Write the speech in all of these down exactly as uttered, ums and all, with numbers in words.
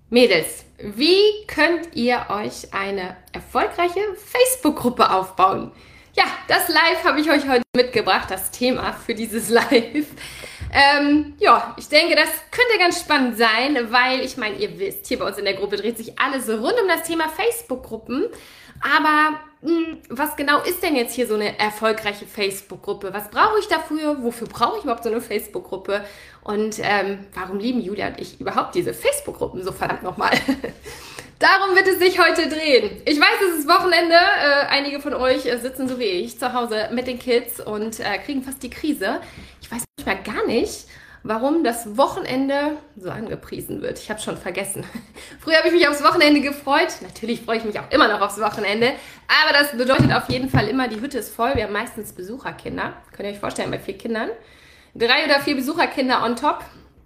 Mädels, wie könnt ihr euch eine erfolgreiche Facebook-Gruppe aufbauen? Ja, das Live habe ich euch heute mitgebracht, das Thema für dieses Live. Ähm, ja, ich denke, das könnte ganz spannend sein, weil ich meine, ihr wisst, hier bei uns in der Gruppe dreht sich alles so rund um das Thema Facebook-Gruppen. Aber mh, was genau ist denn jetzt hier so eine erfolgreiche Facebook-Gruppe? Was brauche ich dafür? Wofür brauche ich überhaupt so eine Facebook-Gruppe? Und ähm, warum lieben Julia und ich überhaupt diese Facebook-Gruppen so verdammt nochmal? Darum wird es sich heute drehen. Ich weiß, es ist Wochenende. Äh, einige von euch äh, sitzen so wie ich zu Hause mit den Kids und äh, kriegen fast die Krise. Ich weiß manchmal gar nicht, warum das Wochenende so angepriesen wird. Ich habe schon vergessen. Früher habe ich mich aufs Wochenende gefreut. Natürlich freue ich mich auch immer noch aufs Wochenende. Aber das bedeutet auf jeden Fall immer, die Hütte ist voll. Wir haben meistens Besucherkinder. Könnt ihr euch vorstellen, bei vier Kindern. Drei oder vier Besucherkinder on top.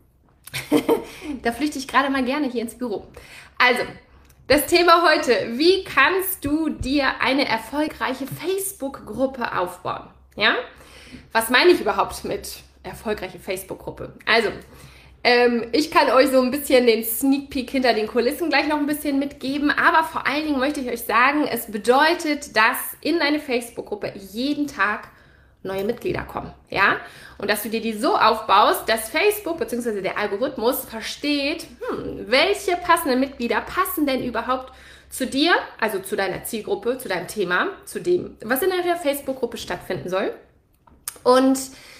Da flüchte ich gerade mal gerne hier ins Büro. Also, das Thema heute. Wie kannst du dir eine erfolgreiche Facebook-Gruppe aufbauen? Ja? Was meine ich überhaupt mit erfolgreiche Facebook-Gruppe? Also, ähm, ich kann euch so ein bisschen den Sneak Peek hinter den Kulissen gleich noch ein bisschen mitgeben, aber vor allen Dingen möchte ich euch sagen, es bedeutet, dass in deine Facebook-Gruppe jeden Tag neue Mitglieder kommen, ja? Und dass du dir die so aufbaust, dass Facebook bzw. der Algorithmus versteht, hm, welche passenden Mitglieder passen denn überhaupt zu dir, also zu deiner Zielgruppe, zu deinem Thema, zu dem, was in der Facebook-Gruppe stattfinden soll. Und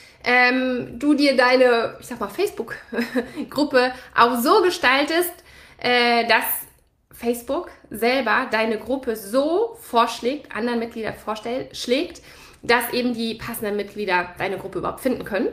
ähm, du dir deine, ich sag mal, Facebook-Gruppe auch so gestaltest, äh, dass Facebook selber deine Gruppe so vorschlägt, anderen Mitgliedern vorschlägt, dass eben die passenden Mitglieder deine Gruppe überhaupt finden können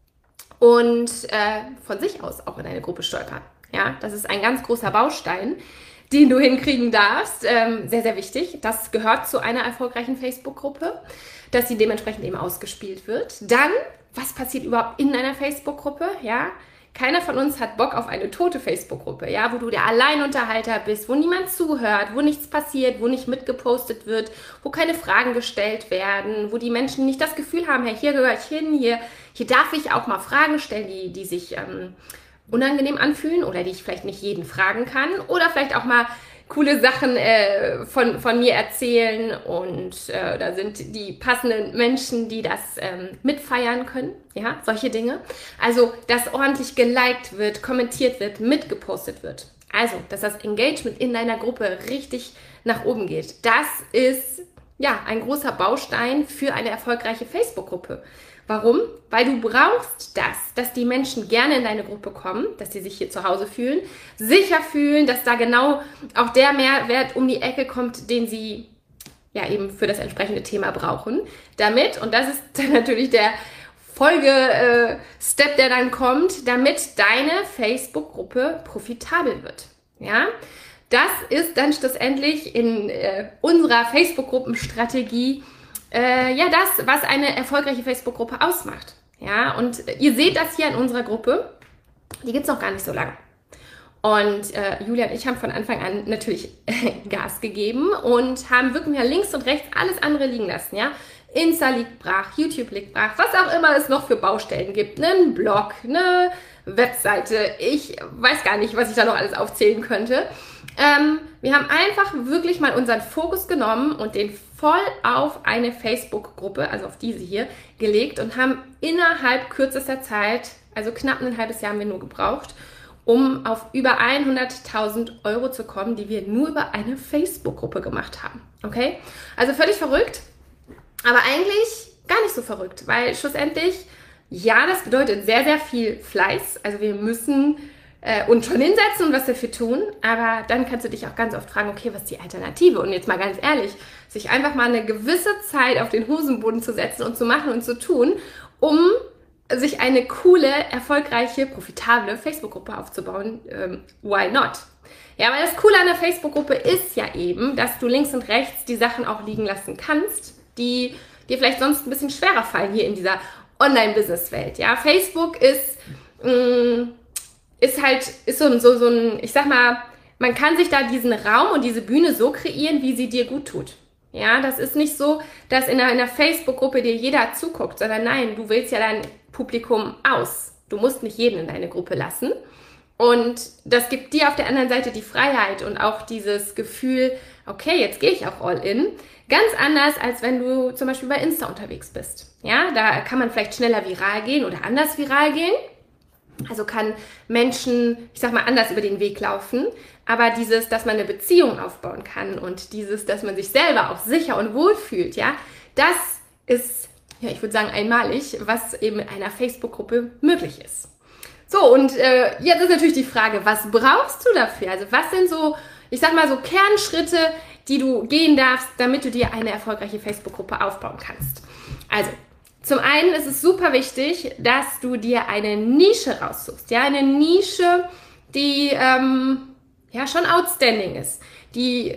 und äh, von sich aus auch in deine Gruppe stolpern. Ja, das ist ein ganz großer Baustein, den du hinkriegen darfst. Ähm, sehr, sehr wichtig. Das gehört zu einer erfolgreichen Facebook-Gruppe, dass sie dementsprechend eben ausgespielt wird. Dann, was passiert überhaupt in einer Facebook-Gruppe? Ja, keiner von uns hat Bock auf eine tote Facebook-Gruppe, ja, wo du der Alleinunterhalter bist, wo niemand zuhört, wo nichts passiert, wo nicht mitgepostet wird, wo keine Fragen gestellt werden, wo die Menschen nicht das Gefühl haben, hey, hier gehöre ich hin, hier, hier darf ich auch mal Fragen stellen, die, die sich ähm, unangenehm anfühlen oder die ich vielleicht nicht jeden fragen kann oder vielleicht auch mal coole Sachen äh, von, von mir erzählen und äh, da sind die passenden Menschen, die das ähm, mitfeiern können, ja, solche Dinge. Also, dass ordentlich geliked wird, kommentiert wird, mitgepostet wird. Also, dass das Engagement in deiner Gruppe richtig nach oben geht. Das ist, ja, ein großer Baustein für eine erfolgreiche Facebook-Gruppe. Warum? Weil du brauchst das, dass die Menschen gerne in deine Gruppe kommen, dass sie sich hier zu Hause fühlen, sicher fühlen, dass da genau auch der Mehrwert um die Ecke kommt, den sie ja eben für das entsprechende Thema brauchen. Damit, und das ist dann natürlich der Folge-Step, der dann kommt, damit deine Facebook-Gruppe profitabel wird. Ja? Das ist dann schlussendlich in äh, unserer Facebook-Gruppenstrategie Äh, ja, das, was eine erfolgreiche Facebook-Gruppe ausmacht. Ja, und ihr seht das hier in unserer Gruppe. Die gibt es noch gar nicht so lange. Und äh, Julia und ich haben von Anfang an natürlich Gas gegeben und haben wirklich mal links und rechts alles andere liegen lassen. Ja, Insta liegt brach, YouTube liegt brach, was auch immer es noch für Baustellen gibt. Einen Blog, eine Webseite. Ich weiß gar nicht, was ich da noch alles aufzählen könnte. Ähm, wir haben einfach wirklich mal unseren Fokus genommen und den voll auf eine Facebook-Gruppe, also auf diese hier, gelegt und haben innerhalb kürzester Zeit, also knapp ein halbes Jahr haben wir nur gebraucht, um auf über hunderttausend Euro zu kommen, die wir nur über eine Facebook-Gruppe gemacht haben. Okay? Also völlig verrückt, aber eigentlich gar nicht so verrückt, weil schlussendlich, ja, das bedeutet sehr, sehr viel Fleiß. Also wir müssen äh, uns schon hinsetzen und was dafür tun, aber dann kannst du dich auch ganz oft fragen, okay, was ist die Alternative? Und jetzt mal ganz ehrlich, sich einfach mal eine gewisse Zeit auf den Hosenboden zu setzen und zu machen und zu tun, um sich eine coole, erfolgreiche, profitable Facebook-Gruppe aufzubauen. Ähm, why not? Ja, weil das Coole an der Facebook-Gruppe ist ja eben, dass du links und rechts die Sachen auch liegen lassen kannst, die dir vielleicht sonst ein bisschen schwerer fallen hier in dieser Online-Business-Welt. Ja, Facebook ist, mh, ist halt, ist so, so, so ein, ich sag mal, man kann sich da diesen Raum und diese Bühne so kreieren, wie sie dir gut tut. Ja, das ist nicht so, dass in einer, in einer Facebook-Gruppe dir jeder zuguckt, sondern nein, du wählst ja dein Publikum aus. Du musst nicht jeden in deine Gruppe lassen. Und das gibt dir auf der anderen Seite die Freiheit und auch dieses Gefühl, okay, jetzt gehe ich auch all in. Ganz anders, als wenn du zum Beispiel bei Insta unterwegs bist. Ja, da kann man vielleicht schneller viral gehen oder anders viral gehen. Also kann Menschen, ich sag mal, anders über den Weg laufen. Aber dieses, dass man eine Beziehung aufbauen kann und dieses, dass man sich selber auch sicher und wohl fühlt, ja, das ist, ja, ich würde sagen, einmalig, was eben in einer Facebook-Gruppe möglich ist. So, und äh, jetzt ist natürlich die Frage, was brauchst du dafür? Also was sind so, ich sag mal so Kernschritte, die du gehen darfst, damit du dir eine erfolgreiche Facebook-Gruppe aufbauen kannst? Also, zum einen ist es super wichtig, dass du dir eine Nische raussuchst. Ja, eine Nische, die ähm, ja schon outstanding ist, die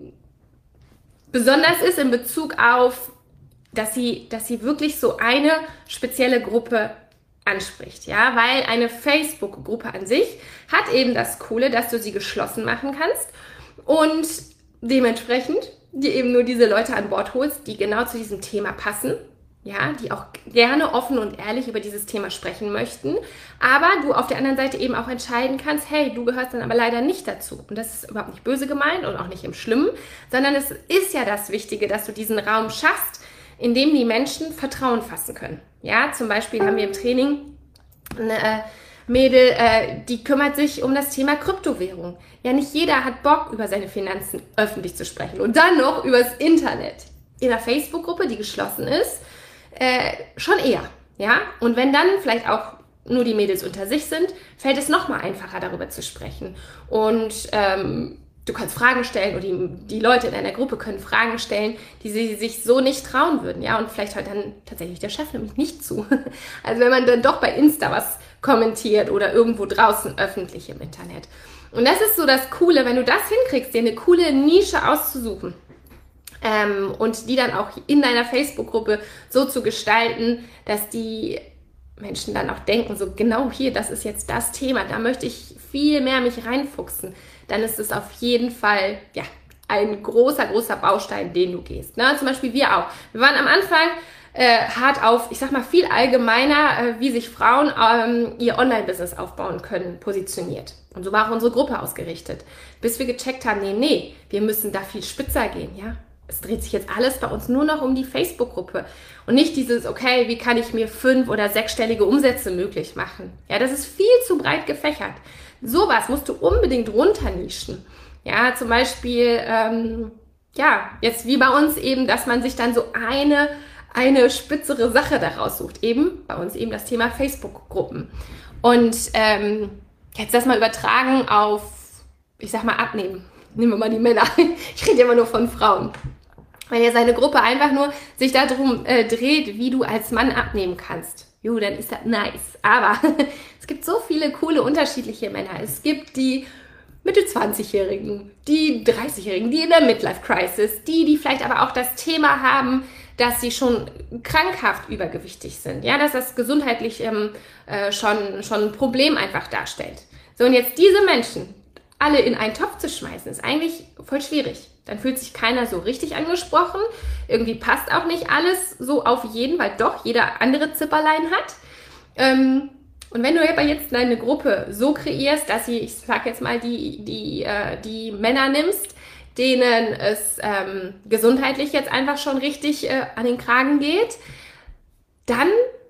besonders ist in Bezug auf, dass sie, dass sie wirklich so eine spezielle Gruppe anspricht, ja, weil eine Facebook-Gruppe an sich hat eben das Coole, dass du sie geschlossen machen kannst und dementsprechend dir eben nur diese Leute an Bord holst, die genau zu diesem Thema passen, ja, die auch gerne offen und ehrlich über dieses Thema sprechen möchten, aber du auf der anderen Seite eben auch entscheiden kannst, hey, du gehörst dann aber leider nicht dazu. Und das ist überhaupt nicht böse gemeint und auch nicht im Schlimmen, sondern es ist ja das Wichtige, dass du diesen Raum schaffst, in dem die Menschen Vertrauen fassen können. Ja, zum Beispiel haben wir im Training eine äh, Mädel, äh, die kümmert sich um das Thema Kryptowährung. Ja, nicht jeder hat Bock, über seine Finanzen öffentlich zu sprechen und dann noch übers Internet. In einer Facebook-Gruppe, die geschlossen ist, äh, schon eher. Ja, und wenn dann vielleicht auch nur die Mädels unter sich sind, fällt es nochmal einfacher, darüber zu sprechen. Und ähm, du kannst Fragen stellen oder die, die Leute in deiner Gruppe können Fragen stellen, die sie sich so nicht trauen würden. Ja, und vielleicht hört dann tatsächlich der Chef nämlich nicht zu. Also wenn man dann doch bei Insta was kommentiert oder irgendwo draußen öffentlich im Internet. Und das ist so das Coole, wenn du das hinkriegst, dir eine coole Nische auszusuchen ähm, und die dann auch in deiner Facebook-Gruppe so zu gestalten, dass die Menschen dann auch denken, so genau hier, das ist jetzt das Thema, da möchte ich viel mehr mich reinfuchsen, dann ist es auf jeden Fall, ja, ein großer, großer Baustein, den du gehst. Ne? Zum Beispiel wir auch. Wir waren am Anfang äh, hart auf, ich sag mal, viel allgemeiner, äh, wie sich Frauen ähm, ihr Online-Business aufbauen können, positioniert. Und so war auch unsere Gruppe ausgerichtet. Bis wir gecheckt haben, nee, nee, wir müssen da viel spitzer gehen, ja. Es dreht sich jetzt alles bei uns nur noch um die Facebook-Gruppe und nicht dieses, okay, wie kann ich mir fünf- oder sechsstellige Umsätze möglich machen? Ja, das ist viel zu breit gefächert. Sowas musst du unbedingt runternischen. Ja, zum Beispiel, ähm, ja, jetzt wie bei uns eben, dass man sich dann so eine, eine spitzere Sache daraus sucht. Eben, bei uns eben das Thema Facebook-Gruppen. Und ähm, jetzt das mal übertragen auf, ich sag mal, abnehmen. Nehmen wir mal die Männer. Ich rede immer nur von Frauen. Wenn ja seine Gruppe einfach nur sich darum äh, dreht, wie du als Mann abnehmen kannst. Jo, dann ist das nice. Aber es gibt so viele coole, unterschiedliche Männer. Es gibt die Mitte zwanzigjährigen, die dreißigjährigen, die in der Midlife-Crisis, die, die vielleicht aber auch das Thema haben, dass sie schon krankhaft übergewichtig sind. Ja, dass das gesundheitlich ähm, äh, schon, schon ein Problem einfach darstellt. So, und jetzt diese Menschen alle in einen Topf zu schmeißen, ist eigentlich voll schwierig. Dann fühlt sich keiner so richtig angesprochen. Irgendwie passt auch nicht alles so auf jeden, weil doch jeder andere Zipperlein hat. Ähm, und wenn du aber jetzt deine Gruppe so kreierst, dass sie, ich sag jetzt mal, die, die, äh, die Männer nimmst, denen es ähm, gesundheitlich jetzt einfach schon richtig äh, an den Kragen geht, dann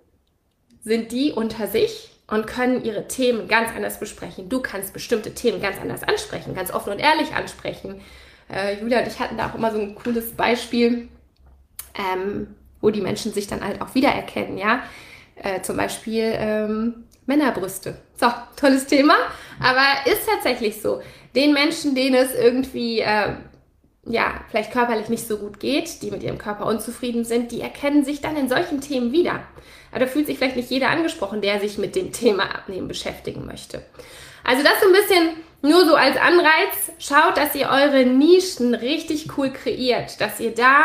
sind die unter sich und können ihre Themen ganz anders besprechen. Du kannst bestimmte Themen ganz anders ansprechen, ganz offen und ehrlich ansprechen. Äh, Julia und ich hatten da auch immer so ein cooles Beispiel, ähm, wo die Menschen sich dann halt auch wiedererkennen, ja. Äh, zum Beispiel ähm, Männerbrüste. So, tolles Thema, aber ist tatsächlich so. Den Menschen, denen es irgendwie, äh, ja, vielleicht körperlich nicht so gut geht, die mit ihrem Körper unzufrieden sind, die erkennen sich dann in solchen Themen wieder. Aber da fühlt sich vielleicht nicht jeder angesprochen, der sich mit dem Thema Abnehmen beschäftigen möchte. Also das so ein bisschen nur so als Anreiz. Schaut, dass ihr eure Nischen richtig cool kreiert, dass ihr da,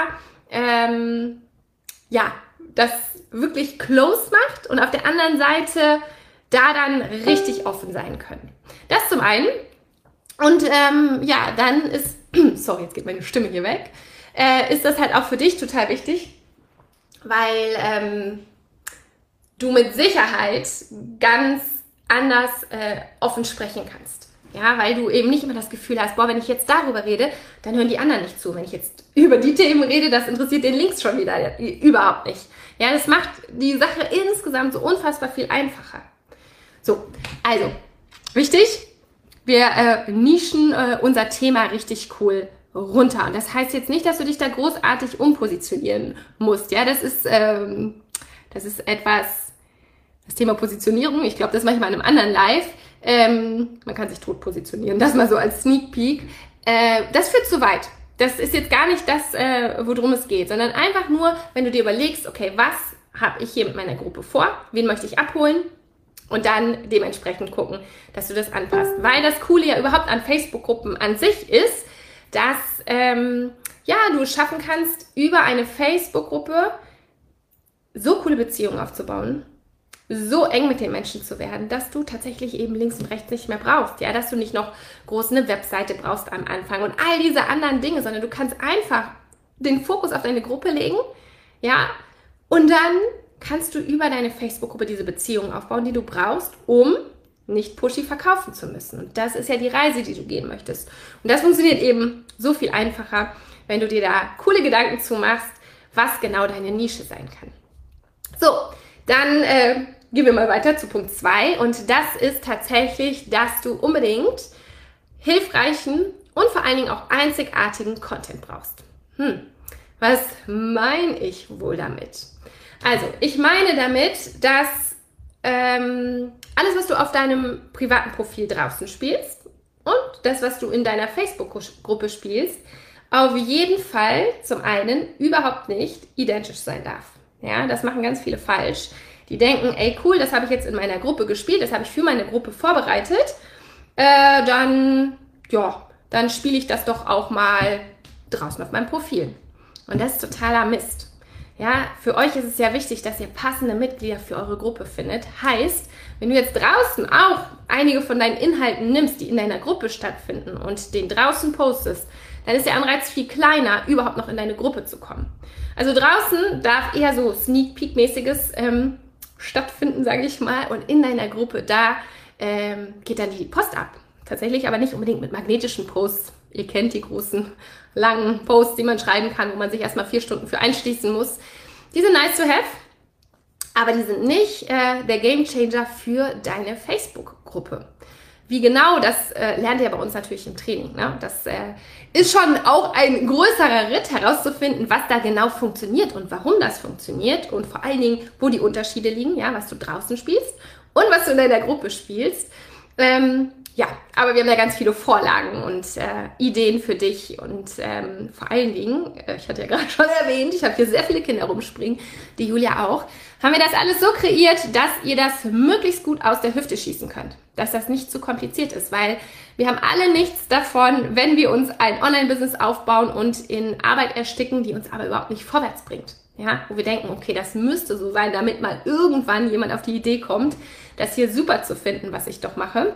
ähm, ja, das wirklich close macht und auf der anderen Seite da dann richtig offen sein können. Das zum einen. Und ähm, ja, dann ist, sorry, jetzt geht meine Stimme hier weg, äh, ist das halt auch für dich total wichtig, weil ähm, du mit Sicherheit ganz anders äh, offen sprechen kannst. Ja, weil du eben nicht immer das Gefühl hast, boah, wenn ich jetzt darüber rede, dann hören die anderen nicht zu. Wenn ich jetzt über die Themen rede, das interessiert den links schon wieder überhaupt nicht. Ja, das macht die Sache insgesamt so unfassbar viel einfacher. So, also, wichtig, wir äh, nischen äh, unser Thema richtig cool runter. Und das heißt jetzt nicht, dass du dich da großartig umpositionieren musst. Ja, das ist, ähm, das ist etwas, das Thema Positionierung. Ich glaube, das mache ich mal in einem anderen Live. Ähm, man kann sich tot positionieren, das mal so als Sneak Peek. Äh, das führt zu weit. Das ist jetzt gar nicht das, äh, worum es geht, sondern einfach nur, wenn du dir überlegst, okay, was habe ich hier mit meiner Gruppe vor? Wen möchte ich abholen? Und dann dementsprechend gucken, dass du das anpasst. Weil das Coole ja überhaupt an Facebook-Gruppen an sich ist, dass ähm, ja, du es schaffen kannst, über eine Facebook-Gruppe so coole Beziehungen aufzubauen, so eng mit den Menschen zu werden, dass du tatsächlich eben links und rechts nicht mehr brauchst. Ja, dass du nicht noch groß eine Webseite brauchst am Anfang und all diese anderen Dinge, sondern du kannst einfach den Fokus auf deine Gruppe legen, ja, und dann kannst du über deine Facebook-Gruppe diese Beziehungen aufbauen, die du brauchst, um nicht pushy verkaufen zu müssen. Und das ist ja die Reise, die du gehen möchtest. Und das funktioniert eben so viel einfacher, wenn du dir da coole Gedanken zu machst, was genau deine Nische sein kann. So, dann äh, gehen wir mal weiter zu Punkt zwei. Und das ist tatsächlich, dass du unbedingt hilfreichen und vor allen Dingen auch einzigartigen Content brauchst. Hm, was meine ich wohl damit? Also, ich meine damit, dass ähm, alles, was du auf deinem privaten Profil draußen spielst und das, was du in deiner Facebook-Gruppe spielst, auf jeden Fall zum einen überhaupt nicht identisch sein darf. Ja, das machen ganz viele falsch. Die denken, ey cool, das habe ich jetzt in meiner Gruppe gespielt, das habe ich für meine Gruppe vorbereitet, äh, dann, ja, dann spiele ich das doch auch mal draußen auf meinem Profil. Und das ist totaler Mist. Ja, für euch ist es ja wichtig, dass ihr passende Mitglieder für eure Gruppe findet. Heißt, wenn du jetzt draußen auch einige von deinen Inhalten nimmst, die in deiner Gruppe stattfinden und den draußen postest, dann ist der Anreiz viel kleiner, überhaupt noch in deine Gruppe zu kommen. Also draußen darf eher so Sneak Peek-mäßiges ähm, stattfinden, sage ich mal, und in deiner Gruppe, da ähm, geht dann die Post ab. Tatsächlich aber nicht unbedingt mit magnetischen Posts. Ihr kennt die großen, langen Posts, die man schreiben kann, wo man sich erstmal vier Stunden für einschließen muss. Die sind nice to have, aber die sind nicht äh, der Gamechanger für deine Facebook-Gruppe. Wie genau, das äh, lernt ihr bei uns natürlich im Training. Ne? Das äh, ist schon auch ein größerer Ritt herauszufinden, was da genau funktioniert und warum das funktioniert und vor allen Dingen, wo die Unterschiede liegen, ja, was du draußen spielst und was du in deiner Gruppe spielst. Ähm, ja, aber wir haben ja ganz viele Vorlagen und äh, Ideen für dich und ähm, vor allen Dingen, äh, ich hatte ja gerade schon erwähnt, ich habe hier sehr viele Kinder rumspringen, die Julia auch, haben wir das alles so kreiert, dass ihr das möglichst gut aus der Hüfte schießen könnt. Dass das nicht zu kompliziert ist, weil wir haben alle nichts davon, wenn wir uns ein Online-Business aufbauen und in Arbeit ersticken, die uns aber überhaupt nicht vorwärts bringt. Ja, wo wir denken, okay, das müsste so sein, damit mal irgendwann jemand auf die Idee kommt, das hier super zu finden, was ich doch mache.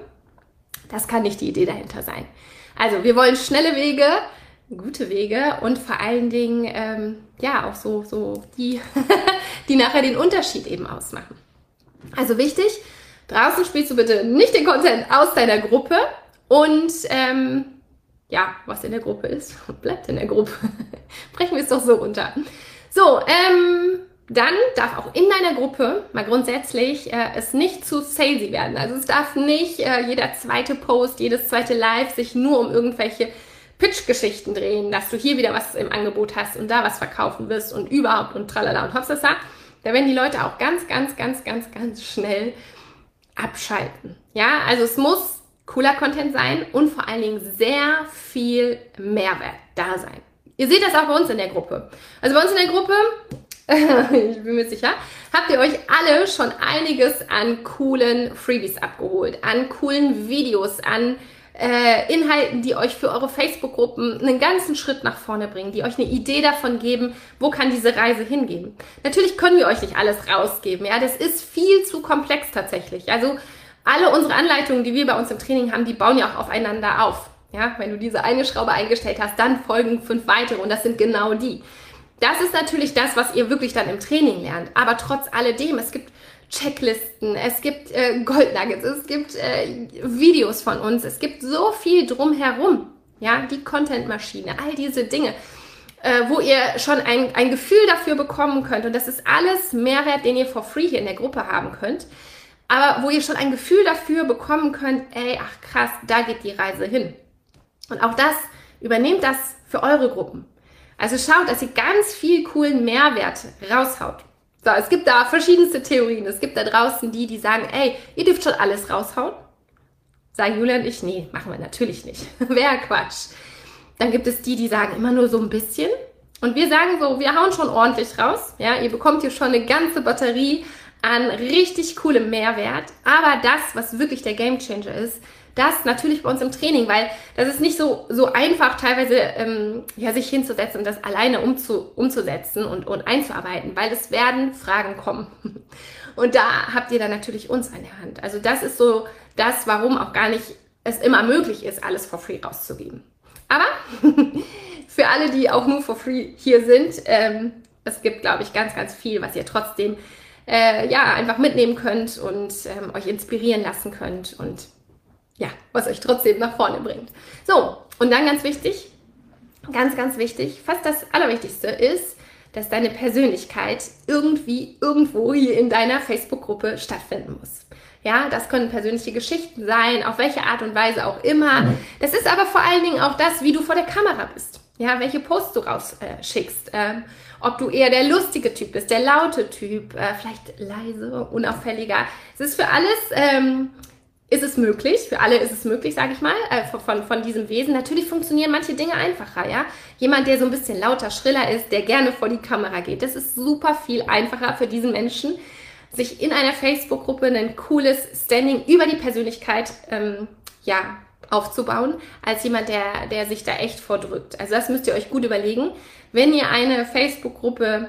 Das kann nicht die Idee dahinter sein. Also wir wollen schnelle Wege, gute Wege und vor allen Dingen ähm, ja auch so, so die, die nachher den Unterschied eben ausmachen. Also wichtig, draußen spielst du bitte nicht den Content aus deiner Gruppe und ähm, ja, was in der Gruppe ist, bleibt in der Gruppe. Brechen wir es doch so runter. So, ähm, dann darf auch in deiner Gruppe mal grundsätzlich äh, es nicht zu salesy werden. Also es darf nicht äh, jeder zweite Post, jedes zweite Live sich nur um irgendwelche Pitch-Geschichten drehen, dass du hier wieder was im Angebot hast und da was verkaufen wirst und überhaupt und tralala und hopsasa. Da werden die Leute auch ganz, ganz, ganz, ganz, ganz schnell abschalten. Ja, also es muss cooler Content sein und vor allen Dingen sehr viel Mehrwert da sein. Ihr seht das auch bei uns in der Gruppe. Also bei uns in der Gruppe, ich bin mir sicher, habt ihr euch alle schon einiges an coolen Freebies abgeholt, an coolen Videos, an äh, Inhalten, die euch für eure Facebook-Gruppen einen ganzen Schritt nach vorne bringen, die euch eine Idee davon geben, wo kann diese Reise hingehen. Natürlich können wir euch nicht alles rausgeben, ja, das ist viel zu komplex tatsächlich. Also alle unsere Anleitungen, die wir bei uns im Training haben, die bauen ja auch aufeinander auf. Ja, wenn du diese eine Schraube eingestellt hast, dann folgen fünf weitere und das sind genau die. Das ist natürlich das, was ihr wirklich dann im Training lernt. Aber trotz alledem, es gibt Checklisten, es gibt äh, Goldnuggets, es gibt äh, Videos von uns, es gibt so viel drumherum, ja, die Content-Maschine, all diese Dinge, äh, wo ihr schon ein, ein Gefühl dafür bekommen könnt, und das ist alles Mehrwert, den ihr for free hier in der Gruppe haben könnt, aber wo ihr schon ein Gefühl dafür bekommen könnt, ey, ach krass, da geht die Reise hin. Und auch das, übernehmt das für eure Gruppen. Also schaut, dass ihr ganz viel coolen Mehrwert raushaut. So, es gibt da verschiedenste Theorien. Es gibt da draußen die, die sagen, ey, ihr dürft schon alles raushauen. Sagen Julia und ich, nee, machen wir natürlich nicht. Wäre Quatsch. Dann gibt es die, die sagen immer nur so ein bisschen. Und wir sagen so, wir hauen schon ordentlich raus. Ja, ihr bekommt hier schon eine ganze Batterie an richtig coolem Mehrwert. Aber das, was wirklich der Gamechanger ist, das natürlich bei uns im Training, weil das ist nicht so, so einfach, teilweise ähm, ja, sich hinzusetzen und das alleine umzu, umzusetzen und, und einzuarbeiten, weil es werden Fragen kommen. Und da habt ihr dann natürlich uns an der Hand. Also das ist so das, warum auch gar nicht es immer möglich ist, alles for free rauszugeben. Aber für alle, die auch nur for free hier sind, ähm, es gibt, glaube ich, ganz, ganz viel, was ihr trotzdem äh, ja, einfach mitnehmen könnt und ähm, euch inspirieren lassen könnt und ja, was euch trotzdem nach vorne bringt. So, und dann ganz wichtig, ganz, ganz wichtig, fast das Allerwichtigste ist, dass deine Persönlichkeit irgendwie irgendwo hier in deiner Facebook-Gruppe stattfinden muss. Ja, das können persönliche Geschichten sein, auf welche Art und Weise auch immer. Das ist aber vor allen Dingen auch das, wie du vor der Kamera bist. Ja, welche Posts du rausschickst. Äh, ähm, ob du eher der lustige Typ bist, der laute Typ, äh, vielleicht leise, unauffälliger. Es ist für alles... Ähm, ist es möglich, für alle ist es möglich, sage ich mal, äh, von, von diesem Wesen. Natürlich funktionieren manche Dinge einfacher, ja. Jemand, der so ein bisschen lauter, schriller ist, der gerne vor die Kamera geht, das ist super viel einfacher für diesen Menschen, sich in einer Facebook-Gruppe ein cooles Standing über die Persönlichkeit ähm, ja, aufzubauen, als jemand, der, der sich da echt vordrückt. Also das müsst ihr euch gut überlegen. Wenn ihr eine Facebook-Gruppe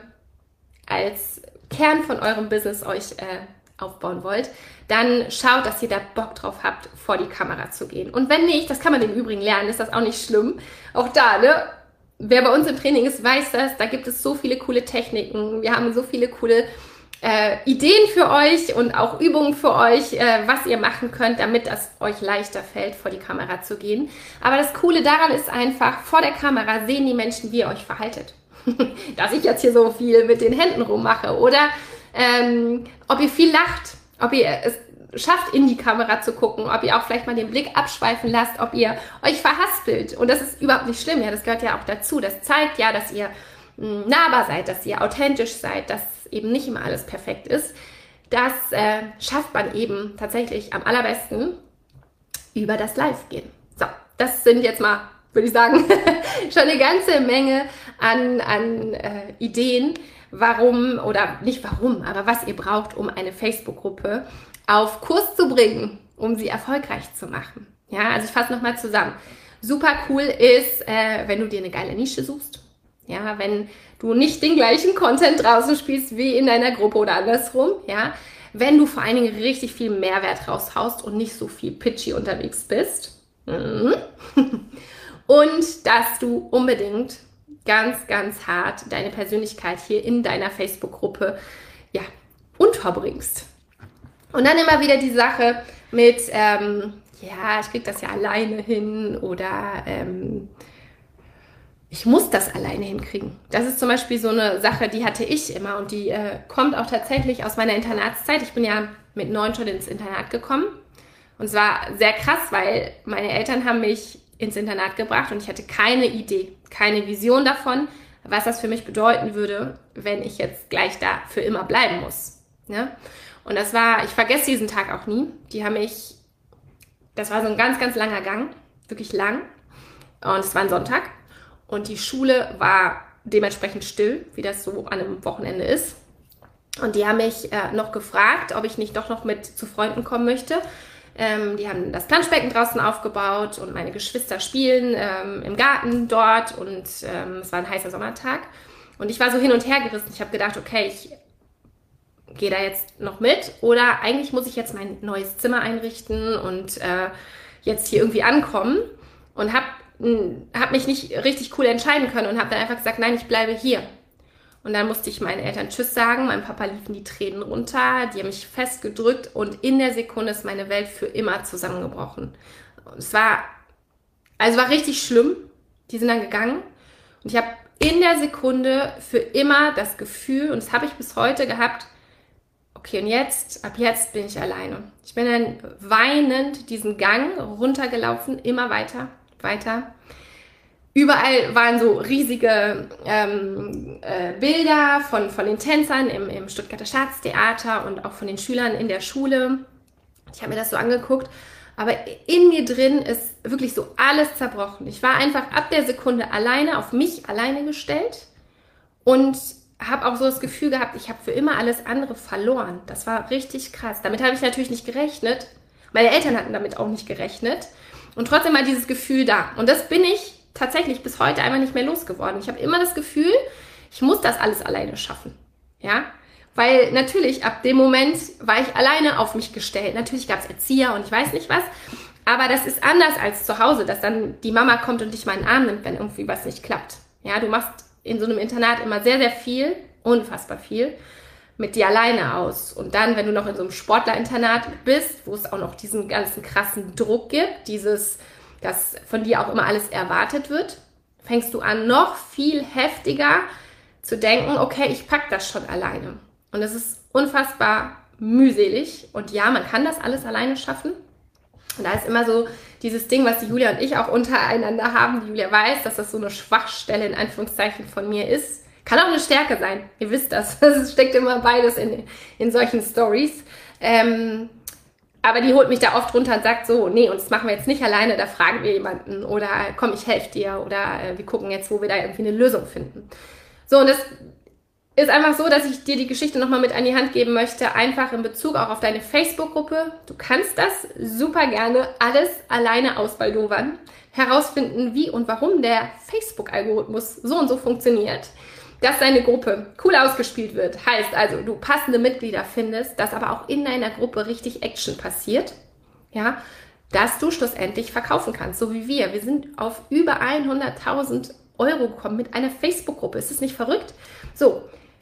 als Kern von eurem Business euch äh, aufbauen wollt, dann schaut, dass ihr da Bock drauf habt, vor die Kamera zu gehen. Und wenn nicht, das kann man im Übrigen lernen, ist das auch nicht schlimm. Auch da, ne? Wer bei uns im Training ist, weiß das. Da gibt es so viele coole Techniken. Wir haben so viele coole äh, Ideen für euch und auch Übungen für euch, äh, was ihr machen könnt, damit es euch leichter fällt, vor die Kamera zu gehen. Aber das Coole daran ist einfach, vor der Kamera sehen die Menschen, wie ihr euch verhaltet. Dass ich jetzt hier so viel mit den Händen rummache oder ähm, ob ihr viel lacht, ob ihr es schafft, in die Kamera zu gucken, ob ihr auch vielleicht mal den Blick abschweifen lasst, ob ihr euch verhaspelt. Und das ist überhaupt nicht schlimm, ja, das gehört ja auch dazu. Das zeigt ja, dass ihr mh, nahbar seid, dass ihr authentisch seid, dass eben nicht immer alles perfekt ist. Das äh, schafft man eben tatsächlich am allerbesten über das Live-Gehen. So, das sind jetzt mal, würde ich sagen, schon eine ganze Menge an, an äh, Ideen, warum oder nicht warum, aber was ihr braucht, um eine Facebook-Gruppe auf Kurs zu bringen, um sie erfolgreich zu machen. Ja, also ich fasse nochmal zusammen. Super cool ist, äh, wenn du dir eine geile Nische suchst. Ja, wenn du nicht den gleichen Content draußen spielst wie in deiner Gruppe oder andersrum. Ja, wenn du vor allen Dingen richtig viel Mehrwert raushaust und nicht so viel pitchy unterwegs bist. Mhm. Und dass du unbedingt ganz, ganz hart deine Persönlichkeit hier in deiner Facebook-Gruppe ja, unterbringst. Und dann immer wieder die Sache mit, ähm, ja, ich kriege das ja alleine hin oder ähm, ich muss das alleine hinkriegen. Das ist zum Beispiel so eine Sache, die hatte ich immer und die äh, kommt auch tatsächlich aus meiner Internatszeit. Ich bin ja mit neun schon ins Internat gekommen und es war sehr krass, weil meine Eltern haben mich ins Internat gebracht und ich hatte keine Idee, keine Vision davon, was das für mich bedeuten würde, wenn ich jetzt gleich da für immer bleiben muss. Ne? Und das war, ich vergesse diesen Tag auch nie. Die haben mich, das war so ein ganz, ganz langer Gang, wirklich lang. Und es war ein Sonntag. Und die Schule war dementsprechend still, wie das so an einem Wochenende ist. Und die haben mich äh, noch gefragt, ob ich nicht doch noch mit zu Freunden kommen möchte. Ähm, die haben das Planschbecken draußen aufgebaut und meine Geschwister spielen ähm, im Garten dort und ähm, es war ein heißer Sommertag. Und ich war so hin und her gerissen. Ich habe gedacht, okay, ich gehe da jetzt noch mit oder eigentlich muss ich jetzt mein neues Zimmer einrichten und äh, jetzt hier irgendwie ankommen und habe hab mich nicht richtig cool entscheiden können und habe dann einfach gesagt, nein, ich bleibe hier. Und dann musste ich meinen Eltern Tschüss sagen. Meinem Papa liefen die Tränen runter. Die haben mich festgedrückt. Und in der Sekunde ist meine Welt für immer zusammengebrochen. Und es war, also war richtig schlimm. Die sind dann gegangen. Und ich habe in der Sekunde für immer das Gefühl, und das habe ich bis heute gehabt, okay, und jetzt, ab jetzt bin ich alleine. Ich bin dann weinend diesen Gang runtergelaufen, immer weiter, weiter. Überall waren so riesige ähm, äh, Bilder von, von den Tänzern im, im Stuttgarter Staatstheater und auch von den Schülern in der Schule. Ich habe mir das so angeguckt, aber in mir drin ist wirklich so alles zerbrochen. Ich war einfach ab der Sekunde alleine, auf mich alleine gestellt und habe auch so das Gefühl gehabt, ich habe für immer alles andere verloren. Das war richtig krass. Damit habe ich natürlich nicht gerechnet. Meine Eltern hatten damit auch nicht gerechnet. Und trotzdem war dieses Gefühl da. Und das bin ich tatsächlich bis heute einfach nicht mehr losgeworden. Ich habe immer das Gefühl, ich muss das alles alleine schaffen. Ja, weil natürlich ab dem Moment war ich alleine auf mich gestellt. Natürlich gab es Erzieher und ich weiß nicht was. Aber das ist anders als zu Hause, dass dann die Mama kommt und dich mal in den Arm nimmt, wenn irgendwie was nicht klappt. Ja, du machst in so einem Internat immer sehr, sehr viel, unfassbar viel, mit dir alleine aus. Und dann, wenn du noch in so einem Sportlerinternat bist, wo es auch noch diesen ganzen krassen Druck gibt, dieses, dass von dir auch immer alles erwartet wird, fängst du an, noch viel heftiger zu denken, okay, ich pack das schon alleine. Und das ist unfassbar mühselig. Und ja, man kann das alles alleine schaffen. Und da ist immer so dieses Ding, was die Julia und ich auch untereinander haben. Die Julia weiß, dass das so eine Schwachstelle in Anführungszeichen von mir ist. Kann auch eine Stärke sein. Ihr wisst das. Es steckt immer beides in, in solchen Stories. Ähm, aber die holt mich da oft runter und sagt so, nee, und das machen wir jetzt nicht alleine, da fragen wir jemanden. Oder komm, ich helfe dir. Oder äh, wir gucken jetzt, wo wir da irgendwie eine Lösung finden. So, und das ist einfach so, dass ich dir die Geschichte nochmal mit an die Hand geben möchte, einfach in Bezug auch auf deine Facebook-Gruppe. Du kannst das super gerne alles alleine ausbaldowern, herausfinden, wie und warum der Facebook-Algorithmus so und so funktioniert, dass deine Gruppe cool ausgespielt wird. Heißt also, du passende Mitglieder findest, dass aber auch in deiner Gruppe richtig Action passiert, ja, dass du schlussendlich verkaufen kannst, so wie wir. Wir sind auf über hunderttausend Euro gekommen mit einer Facebook-Gruppe. Ist das nicht verrückt? So.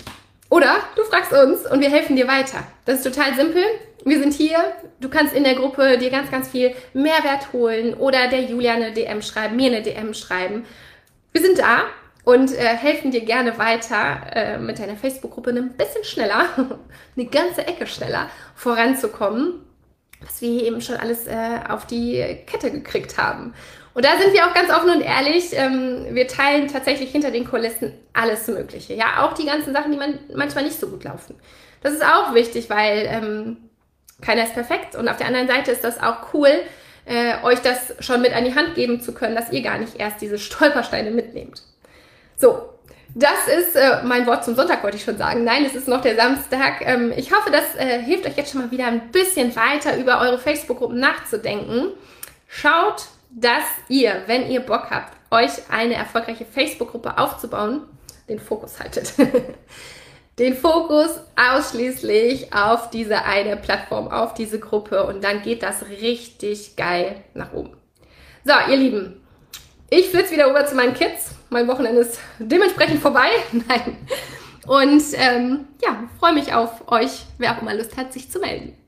Oder du fragst uns und wir helfen dir weiter. Das ist total simpel. Wir sind hier. Du kannst in der Gruppe dir ganz, ganz viel Mehrwert holen oder der Julia eine D M schreiben, mir eine D M schreiben. Wir sind da und äh, helfen dir gerne weiter, äh, mit deiner Facebook-Gruppe ein bisschen schneller, eine ganze Ecke schneller voranzukommen, was wir hier eben schon alles äh, auf die Kette gekriegt haben. Und da sind wir auch ganz offen und ehrlich, ähm, wir teilen tatsächlich hinter den Kulissen alles Mögliche. Ja, auch die ganzen Sachen, die man manchmal nicht so gut laufen. Das ist auch wichtig, weil ähm, keiner ist perfekt. Und auf der anderen Seite ist das auch cool, äh, euch das schon mit an die Hand geben zu können, dass ihr gar nicht erst diese Stolpersteine mitnehmt. So, das ist äh, mein Wort zum Sonntag, wollte ich schon sagen. Nein, es ist noch der Samstag. Ähm, ich hoffe, das äh, hilft euch jetzt schon mal wieder ein bisschen weiter über eure Facebook-Gruppen nachzudenken. Schaut, dass ihr, wenn ihr Bock habt, euch eine erfolgreiche Facebook-Gruppe aufzubauen, den Fokus haltet. Den Fokus ausschließlich auf diese eine Plattform, auf diese Gruppe und dann geht das richtig geil nach oben. So, ihr Lieben, ich flitze wieder rüber zu meinen Kids. Mein Wochenende ist dementsprechend vorbei. Nein. Und ähm, ja, freue mich auf euch, wer auch immer Lust hat, sich zu melden.